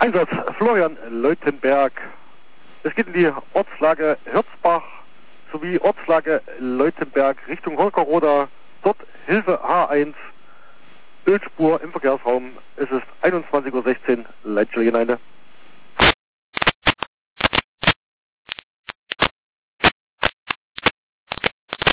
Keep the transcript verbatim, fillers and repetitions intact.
Einsatz Florian Leutenberg. Es geht in die Ortslage Hirzbach sowie Ortslage Leutenberg Richtung Holkerroda. Dort Hilfe H eins, Ölspur im Verkehrsraum. Es ist einundzwanzig Uhr sechzehn, Leitstelle Gemeinde.